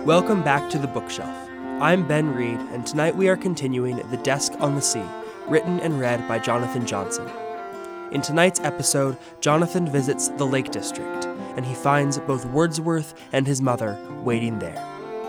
Welcome back to The Bookshelf. I'm Ben Reed, and tonight we are continuing The Desk on the Sea, written and read by Jonathan Johnson. In tonight's episode, Jonathan visits the Lake District, and he finds both Wordsworth and his mother waiting there.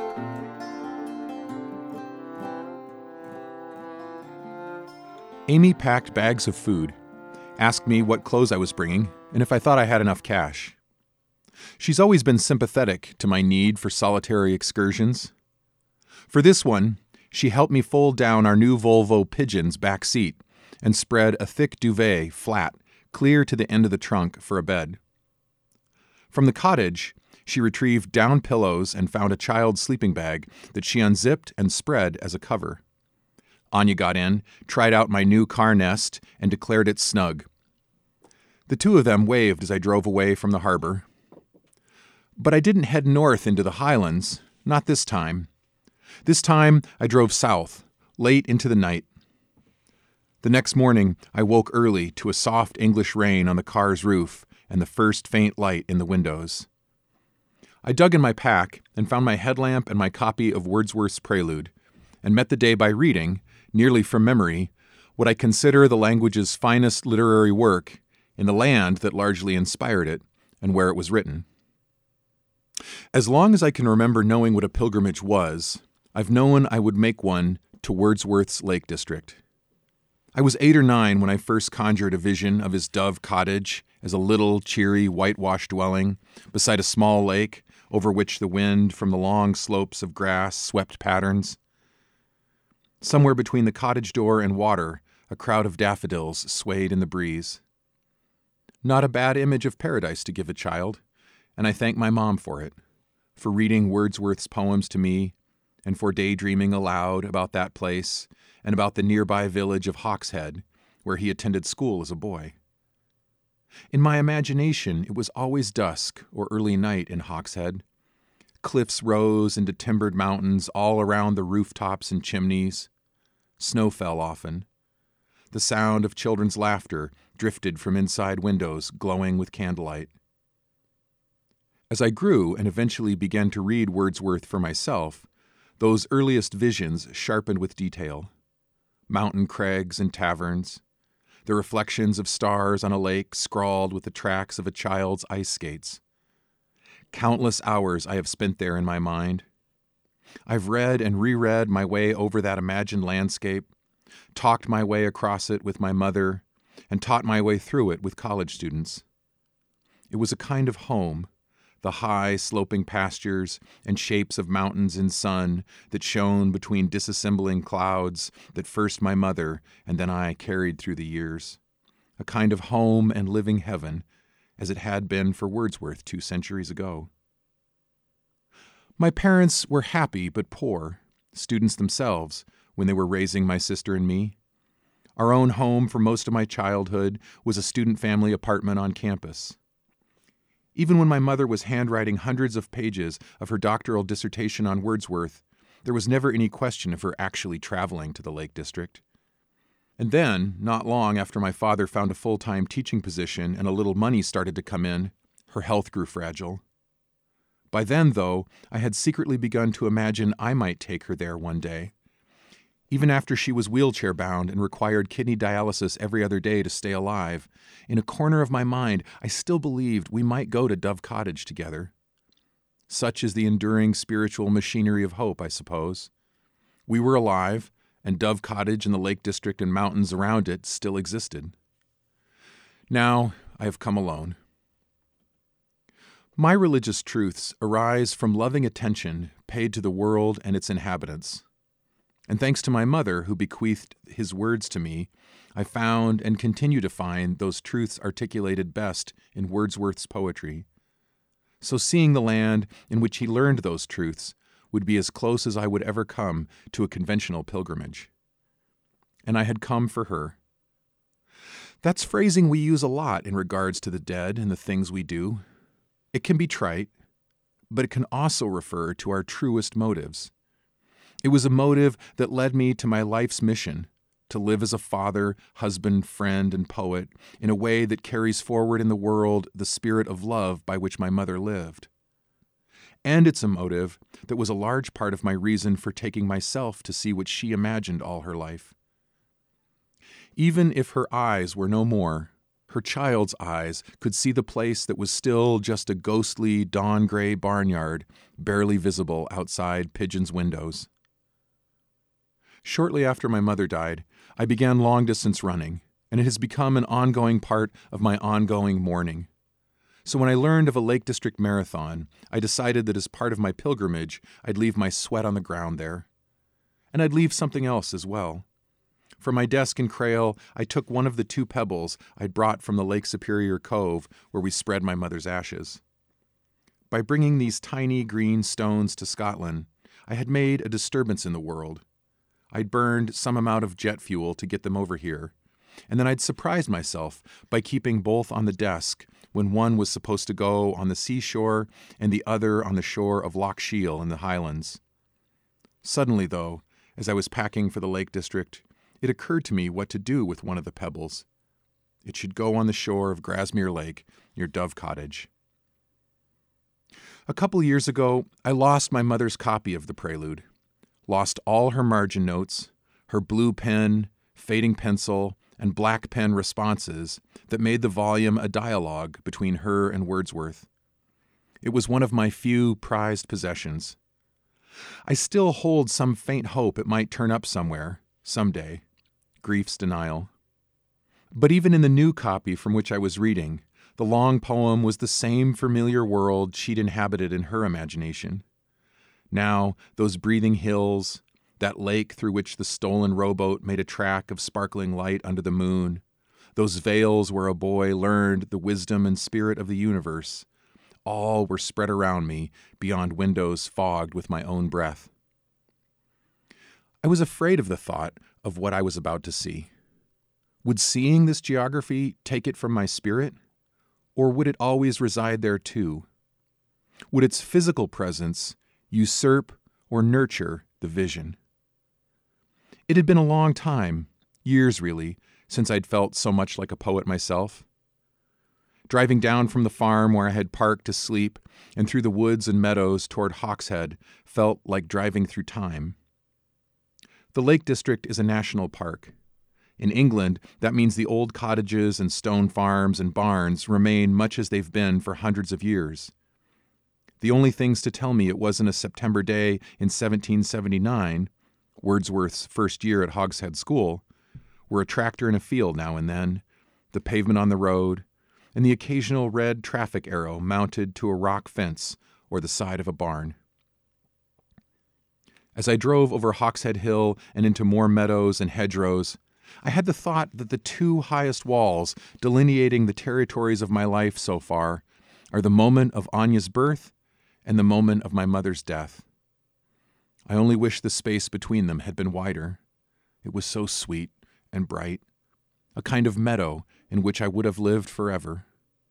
Amy packed bags of food, asked me what clothes I was bringing, and if I thought I had enough cash. She's always been sympathetic to my need for solitary excursions. For this one, she helped me fold down our new Volvo Pigeon's back seat and spread a thick duvet flat, clear to the end of the trunk for a bed. From the cottage, she retrieved down pillows and found a child's sleeping bag that she unzipped and spread as a cover. Anya got in, tried out my new car nest, and declared it snug. The two of them waved as I drove away from the harbor. But I didn't head north into the highlands, not this time. This time, I drove south, late into the night. The next morning, I woke early to a soft English rain on the car's roof and the first faint light in the windows. I dug in my pack and found my headlamp and my copy of Wordsworth's Prelude, and met the day by reading, nearly from memory, what I consider the language's finest literary work in the land that largely inspired it and where it was written. As long as I can remember knowing what a pilgrimage was, I've known I would make one to Wordsworth's Lake District. I was 8 or 9 when I first conjured a vision of his Dove Cottage as a little, cheery, whitewashed dwelling beside a small lake over which the wind from the long slopes of grass swept patterns. Somewhere between the cottage door and water, a crowd of daffodils swayed in the breeze. Not a bad image of paradise to give a child, and I thank my mom for it, for reading Wordsworth's poems to me, and for daydreaming aloud about that place and about the nearby village of Hawkshead, where he attended school as a boy. In my imagination, it was always dusk or early night in Hawkshead. Cliffs rose into timbered mountains all around the rooftops and chimneys. Snow fell often. The sound of children's laughter drifted from inside windows glowing with candlelight. As I grew and eventually began to read Wordsworth for myself, those earliest visions sharpened with detail. Mountain crags and taverns, the reflections of stars on a lake scrawled with the tracks of a child's ice skates. Countless hours I have spent there in my mind. I've read and reread my way over that imagined landscape, talked my way across it with my mother, and taught my way through it with college students. It was a kind of home, the high, sloping pastures and shapes of mountains in sun that shone between disassembling clouds that first my mother and then I carried through the years. A kind of home and living heaven, as it had been for Wordsworth 2 centuries ago. My parents were happy but poor, students themselves, when they were raising my sister and me. Our own home for most of my childhood was a student family apartment on campus. Even when my mother was handwriting hundreds of pages of her doctoral dissertation on Wordsworth, there was never any question of her actually traveling to the Lake District. And then, not long after my father found a full-time teaching position and a little money started to come in, her health grew fragile. By then, though, I had secretly begun to imagine I might take her there one day. Even after she was wheelchair-bound and required kidney dialysis every other day to stay alive, in a corner of my mind, I still believed we might go to Dove Cottage together. Such is the enduring spiritual machinery of hope, I suppose. We were alive, and Dove Cottage and the Lake District and mountains around it still existed. Now I have come alone. My religious truths arise from loving attention paid to the world and its inhabitants. And thanks to my mother, who bequeathed his words to me, I found and continue to find those truths articulated best in Wordsworth's poetry. So seeing the land in which he learned those truths would be as close as I would ever come to a conventional pilgrimage. And I had come for her. That's phrasing we use a lot in regards to the dead and the things we do. It can be trite, but it can also refer to our truest motives. It was a motive that led me to my life's mission, to live as a father, husband, friend, and poet in a way that carries forward in the world the spirit of love by which my mother lived. and it's a motive that was a large part of my reason for taking myself to see what she imagined all her life. Even if her eyes were no more, her child's eyes could see the place that was still just a ghostly dawn-gray barnyard, barely visible outside pigeons' windows. Shortly after my mother died, I began long-distance running, and it has become an ongoing part of my ongoing mourning. So when I learned of a Lake District Marathon, I decided that as part of my pilgrimage, I'd leave my sweat on the ground there. And I'd leave something else as well. From my desk in Crail, I took one of the 2 pebbles I'd brought from the Lake Superior Cove where we spread my mother's ashes. By bringing these tiny green stones to Scotland, I had made a disturbance in the world. I'd burned some amount of jet fuel to get them over here, and then I'd surprised myself by keeping both on the desk when one was supposed to go on the seashore and the other on the shore of Loch Shiel in the Highlands. Suddenly, though, as I was packing for the Lake District, it occurred to me what to do with one of the pebbles. It should go on the shore of Grasmere Lake near Dove Cottage. A couple years ago, I lost my mother's copy of the Prelude. Lost all her margin notes, her blue pen, fading pencil, and black pen responses that made the volume a dialogue between her and Wordsworth. It was one of my few prized possessions. I still hold some faint hope it might turn up somewhere, someday. Grief's denial. But even in the new copy from which I was reading, the long poem was the same familiar world she'd inhabited in her imagination. Now, those breathing hills, that lake through which the stolen rowboat made a track of sparkling light under the moon, those vales where a boy learned the wisdom and spirit of the universe, all were spread around me beyond windows fogged with my own breath. I was afraid of the thought of what I was about to see. Would seeing this geography take it from my spirit, or would it always reside there too? Would its physical presence usurp or nurture the vision? It had been a long time, years really, since I'd felt so much like a poet myself. Driving down from the farm where I had parked to sleep and through the woods and meadows toward Hawkshead felt like driving through time. The Lake District is a national park. In England, that means the old cottages and stone farms and barns remain much as they've been for hundreds of years. The only things to tell me it wasn't a September day in 1779, Wordsworth's first year at Hawkshead School, were a tractor in a field now and then, the pavement on the road, and the occasional red traffic arrow mounted to a rock fence or the side of a barn. As I drove over Hawkshead Hill and into more meadows and hedgerows, I had the thought that the 2 highest walls delineating the territories of my life so far are the moment of Anya's birth and the moment of my mother's death. I only wish the space between them had been wider. It was so sweet and bright, a kind of meadow in which I would have lived forever.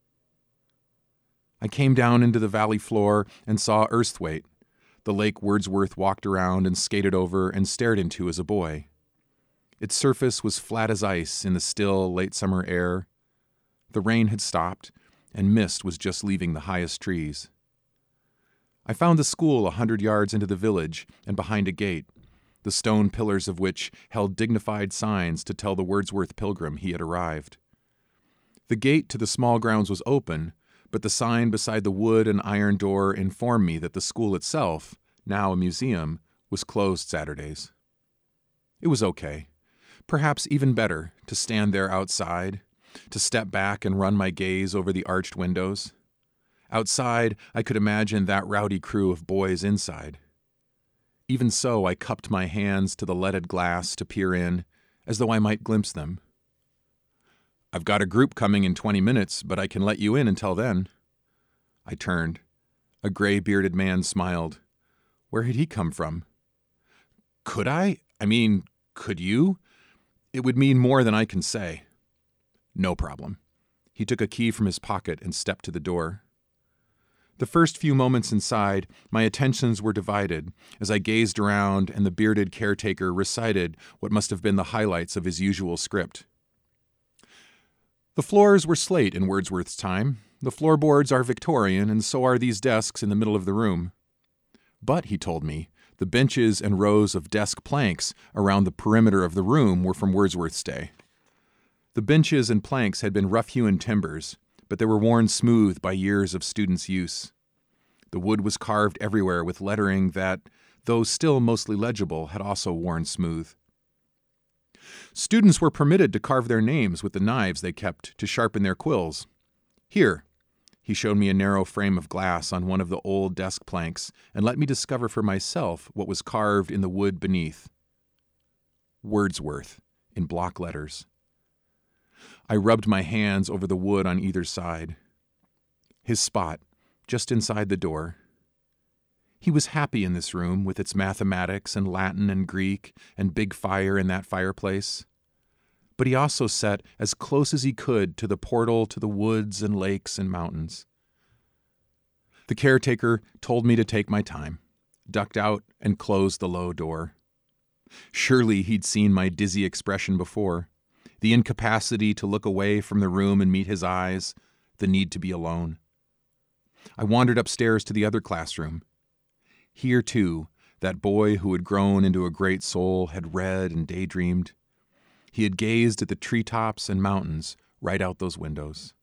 I came down into the valley floor and saw Earthwaite, the lake Wordsworth walked around and skated over and stared into as a boy. Its surface was flat as ice in the still, late summer air. The rain had stopped, and mist was just leaving the highest trees. I found the school 100 yards into the village and behind a gate, the stone pillars of which held dignified signs to tell the Wordsworth pilgrim he had arrived. The gate to the small grounds was open, but the sign beside the wood and iron door informed me that the school itself, now a museum, was closed Saturdays. It was okay, perhaps even better, to stand there outside, to step back and run my gaze over the arched windows. Outside, I could imagine that rowdy crew of boys inside. Even so, I cupped my hands to the leaded glass to peer in, as though I might glimpse them. "I've got a group coming in 20 minutes, but I can let you in until then." I turned. A gray-bearded man smiled. Where had he come from? Could I? Could you? It would mean more than I can say. No problem. He took a key from his pocket and stepped to the door. The first few moments inside, my attentions were divided as I gazed around and the bearded caretaker recited what must have been the highlights of his usual script. The floors were slate in Wordsworth's time. The floorboards are Victorian, and so are these desks in the middle of the room. But, he told me, the benches and rows of desk planks around the perimeter of the room were from Wordsworth's day. The benches and planks had been rough-hewn timbers, but they were worn smooth by years of students' use. The wood was carved everywhere with lettering that, though still mostly legible, had also worn smooth. Students were permitted to carve their names with the knives they kept to sharpen their quills. Here, he showed me a narrow frame of glass on one of the old desk planks and let me discover for myself what was carved in the wood beneath. Wordsworth, in block letters. I rubbed my hands over the wood on either side. His spot, just inside the door. He was happy in this room with its mathematics and Latin and Greek and big fire in that fireplace. But he also sat as close as he could to the portal to the woods and lakes and mountains. The caretaker told me to take my time, ducked out and closed the low door. Surely he'd seen my dizzy expression before, the incapacity to look away from the room and meet his eyes, the need to be alone. I wandered upstairs to the other classroom. Here, too, that boy who had grown into a great soul had read and daydreamed. He had gazed at the treetops and mountains right out those windows.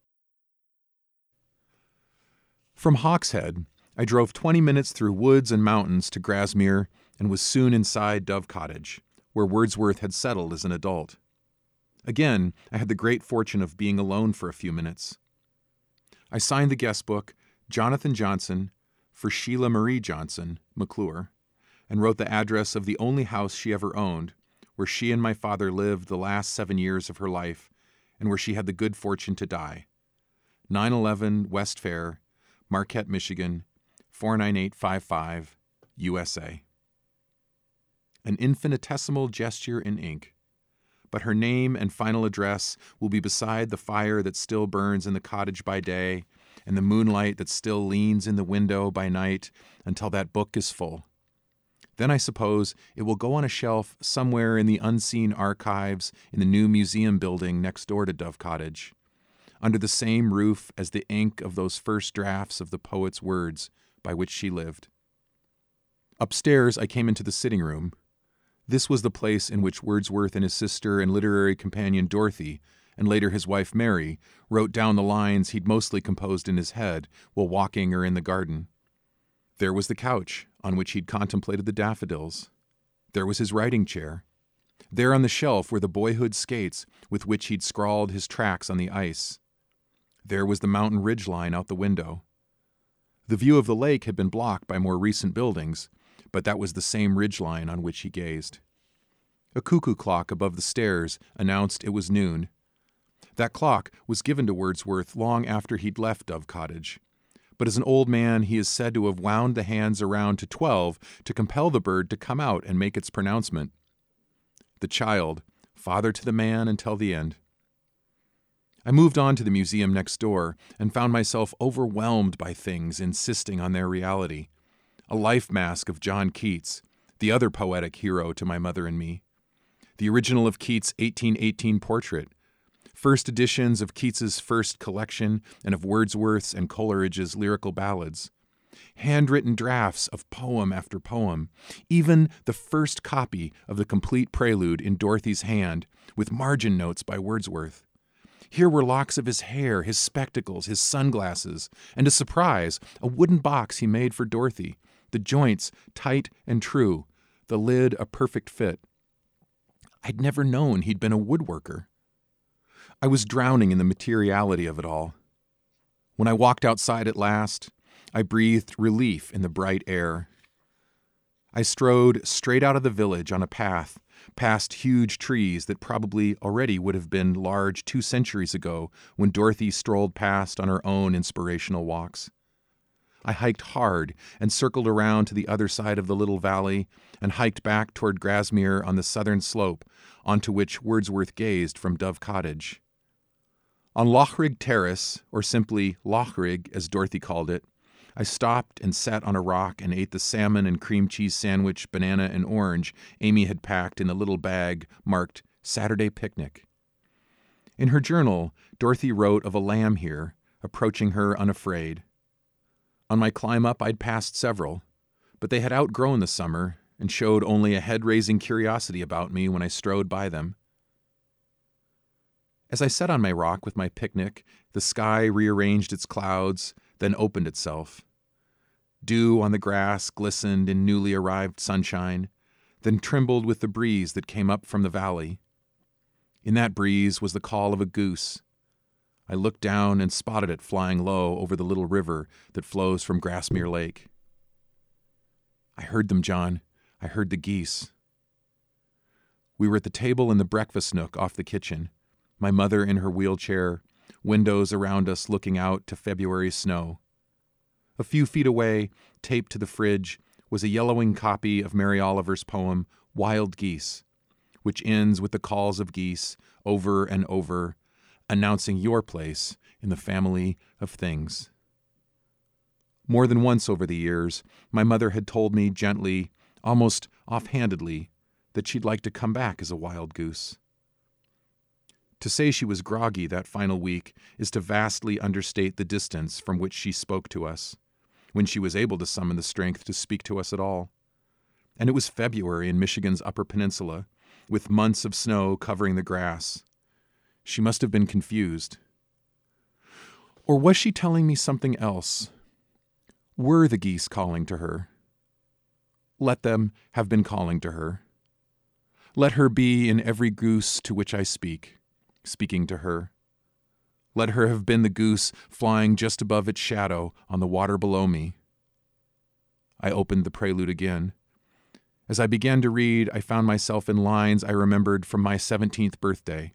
From Hawkshead, I drove 20 minutes through woods and mountains to Grasmere and was soon inside Dove Cottage, where Wordsworth had settled as an adult. Again, I had the great fortune of being alone for a few minutes. I signed the guest book, Jonathan Johnson, for Sheila Marie Johnson, McClure, and wrote the address of the only house she ever owned, where she and my father lived the last 7 years of her life, and where she had the good fortune to die. 911 West Fair, Marquette, Michigan, 49855, USA. An infinitesimal gesture in ink, but her name and final address will be beside the fire that still burns in the cottage by day, and the moonlight that still leans in the window by night until that book is full. Then I suppose it will go on a shelf somewhere in the unseen archives in the new museum building next door to Dove Cottage, under the same roof as the ink of those first drafts of the poet's words by which she lived. Upstairs I came into the sitting room. This was the place in which Wordsworth and his sister and literary companion Dorothy, and later his wife Mary, wrote down the lines he'd mostly composed in his head while walking or in the garden. There was the couch on which he'd contemplated the daffodils. There was his writing chair. There on the shelf were the boyhood skates with which he'd scrawled his tracks on the ice. There was the mountain ridge line out the window. The view of the lake had been blocked by more recent buildings, but that was the same ridge line on which he gazed. A cuckoo clock above the stairs announced it was noon. That clock was given to Wordsworth long after he'd left Dove Cottage, but as an old man he is said to have wound the hands around to 12 to compel the bird to come out and make its pronouncement. The child, father to the man until the end. I moved on to the museum next door and found myself overwhelmed by things insisting on their reality. A life mask of John Keats, the other poetic hero to my mother and me. The original of Keats' 1818 portrait. First editions of Keats's first collection and of Wordsworth's and Coleridge's lyrical ballads. Handwritten drafts of poem after poem. Even the first copy of the complete prelude in Dorothy's hand, with margin notes by Wordsworth. Here were locks of his hair, his spectacles, his sunglasses, and a surprise, a wooden box he made for Dorothy, the joints tight and true, the lid a perfect fit. I'd never known he'd been a woodworker. I was drowning in the materiality of it all. When I walked outside at last, I breathed relief in the bright air. I strode straight out of the village on a path, past huge trees that probably already would have been large 2 centuries ago when Dorothy strolled past on her own inspirational walks. I hiked hard and circled around to the other side of the little valley and hiked back toward Grasmere on the southern slope onto which Wordsworth gazed from Dove Cottage. On Lochrig Terrace, or simply Lochrig as Dorothy called it, I stopped and sat on a rock and ate the salmon and cream cheese sandwich, banana and orange Amy had packed in a little bag marked Saturday Picnic. In her journal, Dorothy wrote of a lamb here, approaching her unafraid. On my climb up, I'd passed several, but they had outgrown the summer and showed only a head-raising curiosity about me when I strode by them. As I sat on my rock with my picnic, the sky rearranged its clouds, then opened itself. Dew on the grass glistened in newly arrived sunshine, then trembled with the breeze that came up from the valley. In that breeze was the call of a goose. I looked down and spotted it flying low over the little river that flows from Grassmere Lake. I heard them, John. I heard the geese. We were at the table in the breakfast nook off the kitchen, my mother in her wheelchair, windows around us looking out to February snow. A few feet away, taped to the fridge, was a yellowing copy of Mary Oliver's poem, Wild Geese, which ends with the calls of geese over and over, announcing your place in the family of things. More than once over the years, my mother had told me gently, almost offhandedly, that she'd like to come back as a wild goose. To say she was groggy that final week is to vastly understate the distance from which she spoke to us, when she was able to summon the strength to speak to us at all. And it was February in Michigan's Upper Peninsula, with months of snow covering the grass. She must have been confused. Or was she telling me something else? Were the geese calling to her? Let them have been calling to her. Let her be in every goose to which I speak, speaking to her. Let her have been the goose flying just above its shadow on the water below me. I opened the prelude again. As I began to read, I found myself in lines I remembered from my 17th birthday.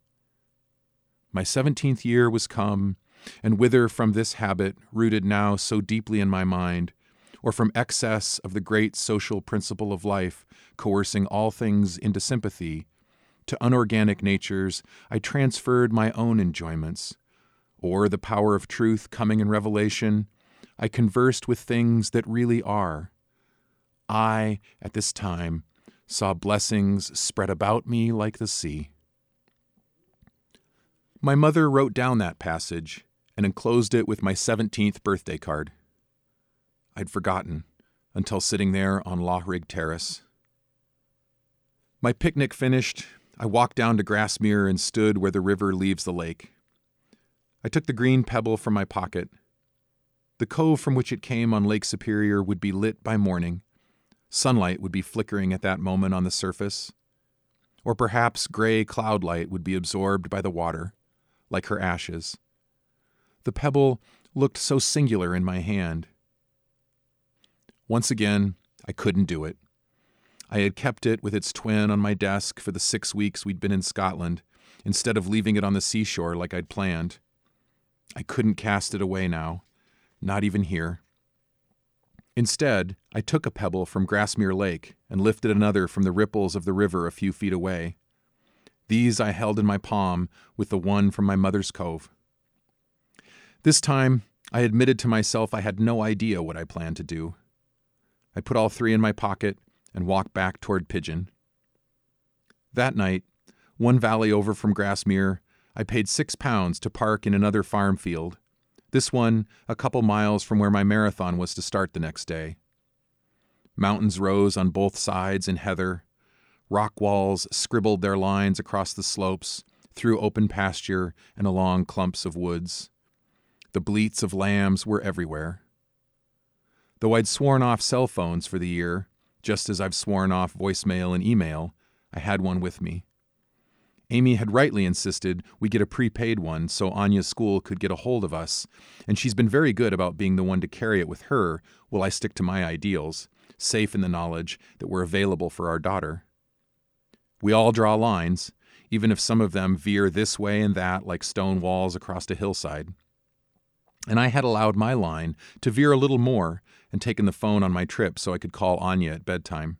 My 17th year was come, and whither from this habit, rooted now so deeply in my mind, or from excess of the great social principle of life, coercing all things into sympathy, to unorganic natures I transferred my own enjoyments, or the power of truth coming in revelation, I conversed with things that really are. I, at this time, saw blessings spread about me like the sea. My mother wrote down that passage and enclosed it with my 17th birthday card. I'd forgotten until sitting there on Lawrig Terrace. My picnic finished, I walked down to Grassmere and stood where the river leaves the lake. I took the green pebble from my pocket. The cove from which it came on Lake Superior would be lit by morning. Sunlight would be flickering at that moment on the surface. Or perhaps gray cloud light would be absorbed by the water, like her ashes. The pebble looked so singular in my hand. Once again, I couldn't do it. I had kept it with its twin on my desk for the 6 weeks we'd been in Scotland, instead of leaving it on the seashore like I'd planned. I couldn't cast it away now, not even here. Instead, I took a pebble from Grassmere Lake and lifted another from the ripples of the river a few feet away. These I held in my palm with the one from my mother's cove. This time, I admitted to myself I had no idea what I planned to do. I put all three in my pocket and walked back toward Pigeon. That night, one valley over from Grassmere, I paid £6 to park in another farm field, this one a couple miles from where my marathon was to start the next day. Mountains rose on both sides in heather. Rock walls scribbled their lines across the slopes, through open pasture and along clumps of woods. The bleats of lambs were everywhere. Though I'd sworn off cell phones for the year, just as I've sworn off voicemail and email, I had one with me. Amy had rightly insisted we get a prepaid one so Anya's school could get a hold of us, and she's been very good about being the one to carry it with her while I stick to my ideals, safe in the knowledge that we're available for our daughter. We all draw lines, even if some of them veer this way and that like stone walls across a hillside. And I had allowed my line to veer a little more and taken the phone on my trip so I could call Anya at bedtime.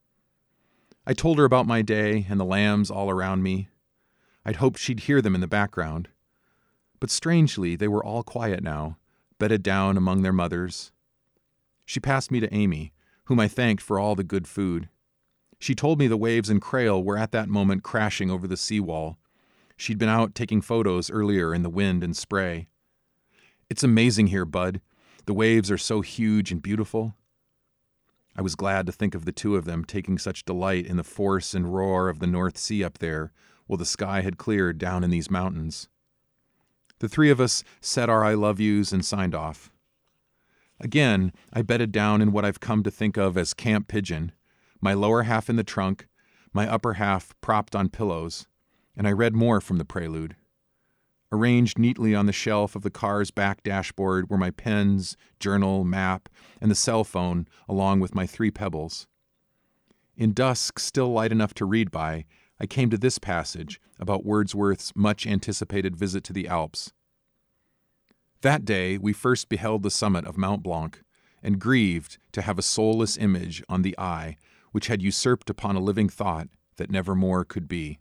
I told her about my day and the lambs all around me. I'd hoped she'd hear them in the background. But strangely, they were all quiet now, bedded down among their mothers. She passed me to Amy, whom I thanked for all the good food. She told me the waves in Crail were at that moment crashing over the seawall. She'd been out taking photos earlier in the wind and spray. "It's amazing here, Bud. The waves are so huge and beautiful." I was glad to think of the two of them taking such delight in the force and roar of the North Sea up there, while the sky had cleared down in these mountains. The three of us said our I love yous and signed off. Again, I bedded down in what I've come to think of as Camp Pigeon, my lower half in the trunk, my upper half propped on pillows, and I read more from the prelude. Arranged neatly on the shelf of the car's back dashboard were my pens, journal, map, and the cell phone, along with my 3 pebbles. In dusk, still light enough to read by, I came to this passage about Wordsworth's much-anticipated visit to the Alps. That day we first beheld the summit of Mont Blanc, and grieved to have a soulless image on the eye which had usurped upon a living thought that never more could be.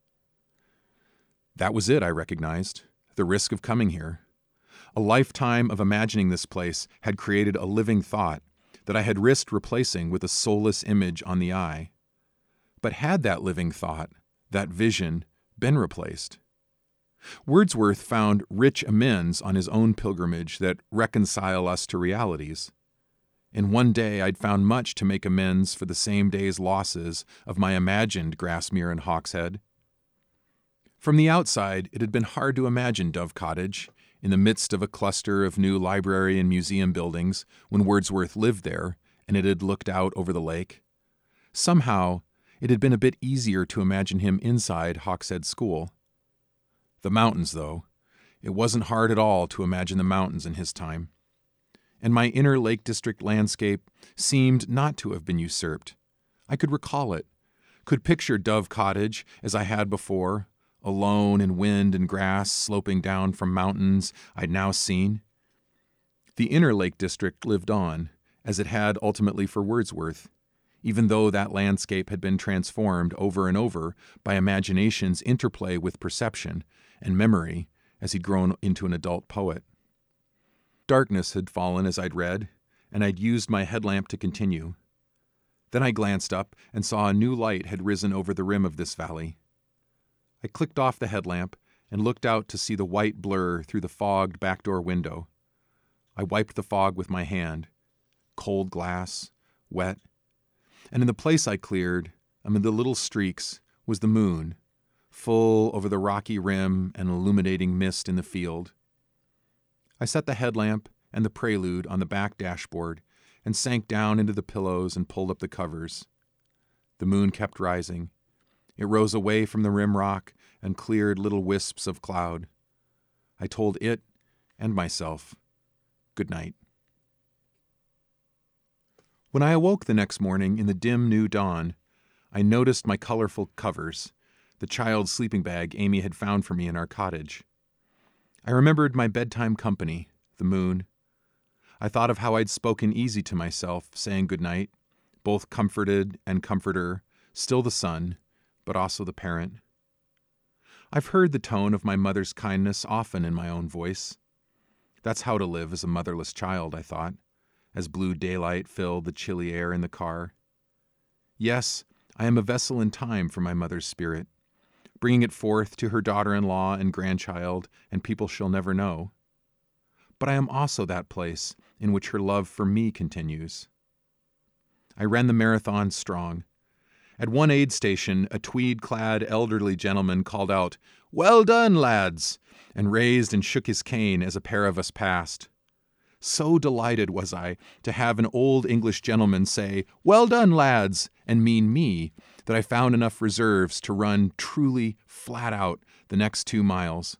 That was it, I recognized, the risk of coming here. A lifetime of imagining this place had created a living thought that I had risked replacing with a soulless image on the eye. But had that living thought, that vision, been replaced? Wordsworth found rich amends on his own pilgrimage that reconcile us to realities. In one day I'd found much to make amends for the same day's losses of my imagined Grasmere and Hawkshead. From the outside, it had been hard to imagine Dove Cottage, in the midst of a cluster of new library and museum buildings, when Wordsworth lived there, and it had looked out over the lake. Somehow, it had been a bit easier to imagine him inside Hawkshead School. The mountains, though, it wasn't hard at all to imagine the mountains in his time. And my inner Lake District landscape seemed not to have been usurped. I could recall it, could picture Dove Cottage as I had before, alone in wind and grass sloping down from mountains I'd now seen. The inner Lake District lived on, as it had ultimately for Wordsworth, even though that landscape had been transformed over and over by imagination's interplay with perception and memory as he'd grown into an adult poet. Darkness had fallen as I'd read, and I'd used my headlamp to continue. Then I glanced up and saw a new light had risen over the rim of this valley. I clicked off the headlamp and looked out to see the white blur through the fogged back-door window. I wiped the fog with my hand. Cold glass, wet. And in the place I cleared, amid the little streaks, was the moon, full over the rocky rim and illuminating mist in the field. I set the headlamp and the prelude on the back dashboard and sank down into the pillows and pulled up the covers. The moon kept rising. It rose away from the rim rock and cleared little wisps of cloud. I told it and myself, good night. When I awoke the next morning in the dim new dawn, I noticed my colorful covers, the child's sleeping bag Amy had found for me in our cottage. I remembered my bedtime company, the moon. I thought of how I'd spoken easy to myself, saying good night, both comforted and comforter, still the son, but also the parent. I've heard the tone of my mother's kindness often in my own voice. That's how to live as a motherless child, I thought, as blue daylight filled the chilly air in the car. Yes, I am a vessel in time for my mother's spirit, bringing it forth to her daughter-in-law and grandchild and people she'll never know. But I am also that place in which her love for me continues. I ran the marathon strong. At one aid station, a tweed-clad elderly gentleman called out, "Well done, lads," and raised and shook his cane as a pair of us passed. So delighted was I to have an old English gentleman say, "Well done, lads," and mean me, that I found enough reserves to run truly flat out the next 2 miles.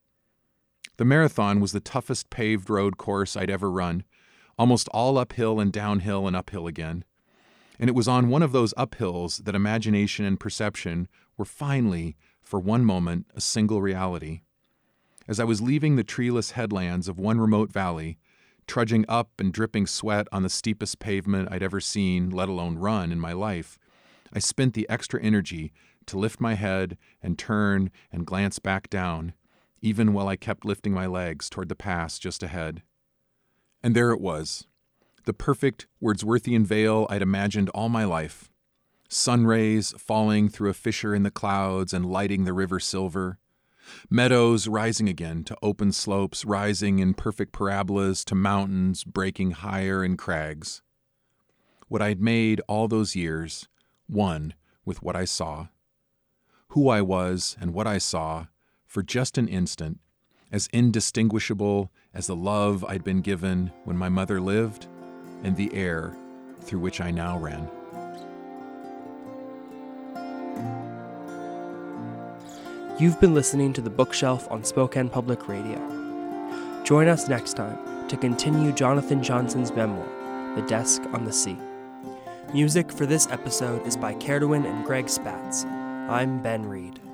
The marathon was the toughest paved road course I'd ever run, almost all uphill and downhill and uphill again. And it was on one of those uphills that imagination and perception were finally, for one moment, a single reality. As I was leaving the treeless headlands of one remote valley, trudging up and dripping sweat on the steepest pavement I'd ever seen, let alone run, in my life, I spent the extra energy to lift my head and turn and glance back down, even while I kept lifting my legs toward the pass just ahead. And there it was, the perfect Wordsworthian vale I'd imagined all my life. Sun rays falling through a fissure in the clouds and lighting the river silver. Meadows rising again to open slopes, rising in perfect parabolas to mountains breaking higher in crags. what I'd made all those years, one with what I saw. Who I was and what I saw, for just an instant, as indistinguishable as the love I'd been given when my mother lived and the air through which I now ran. You've been listening to The Bookshelf on Spokane Public Radio. Join us next time to continue Jonathan Johnson's memoir, The Desk on the Sea. Music for this episode is by Caerdwin and Greg Spatz. I'm Ben Reed.